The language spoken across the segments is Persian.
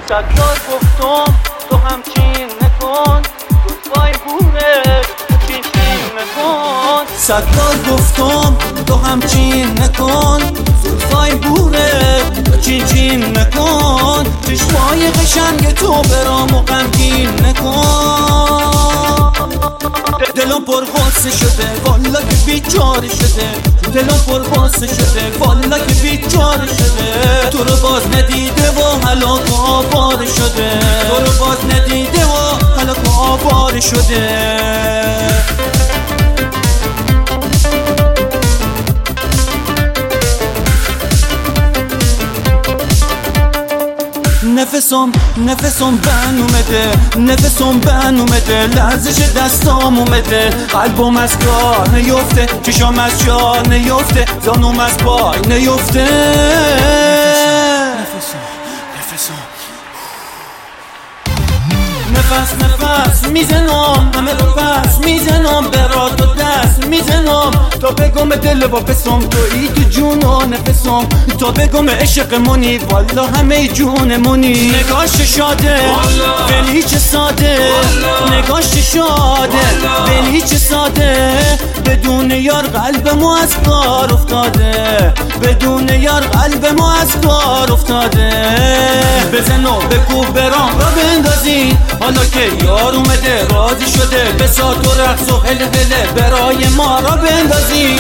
صدبار گفتم تو همچین نکن، لطفای بوره چین نکن. صدبار گفتم تو همچین نکن، زلفای بوره چین نکن. چشمای قشنگ تو برامو غمگین نکن. دلم پر غصه شده والا که بیچاره شده، دلم پر غصه شده والا که بیچاره شده. تو رو باز ندیده و هلاک آواره شده، تو رو باز ندیده و هلاک آواره شده. نفسم بن اومده، نفسم بن اومده، لرزش دستام اومده. قلبم از کار نیفته، چشام از جا نیفته، زانوم از پای نیفته. نفس میزنم همه رو پس میزنم، برات و دست میزنم تا بگم دل و بسم تویی تو جون و نفسم، تا بگم عشق منی والا همه جون منی. نگاش شاده ولی چه ساده، نگاش شاده ولی چه ساده. بدون یار قلبمو از کار افتاده، بدون یار قلبمو از کار افتاده. بزن و بگو برام را بندازی، حالا که یار اومده راضی شده، بساط و رقص و هله هله برای ما را بندازی.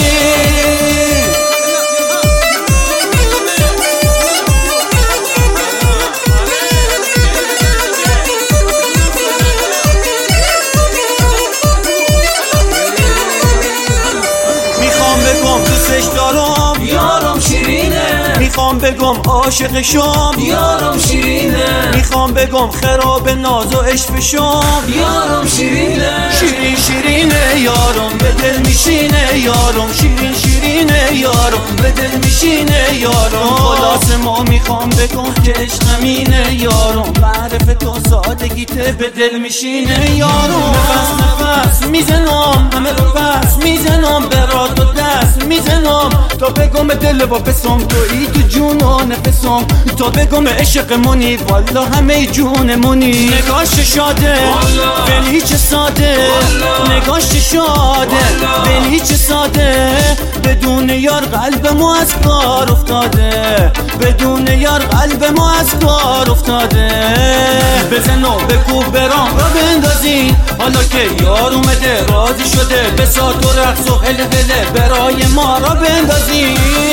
میخوام بگم دوستش دارم یارم شیرینه، میخوام بگم عاشقشم یارم شیرینه، میخوام بگم خراب ناز و عشقشم یارم شیرینه. شیرین شیرینه یارم به دل میشینه، یارم شیرین شیرینه یارم به دل میشینه یارم. خلاص ما میخوام بگم که عشقم اینه یارم، معرفت و سادگیته به دل میشینه یارم. نفس میزنم همه رو پس میزنم، برات و دست میزنم تا بگم دل و بسم تویی تو جون و نفسم، تا بگم عشق منی والا همه جون منی. نگاش شاده ولی چه ساده، نگاش شاده ولی چه ساده. بدون یار قلبمو از کار افتاده، بدون یار قلبمو از کار افتاده. بزن و بگو برام را بندازی، حالا که یار اومده راضی شده، بساط و رقص و هله هله برای ما را بندازی.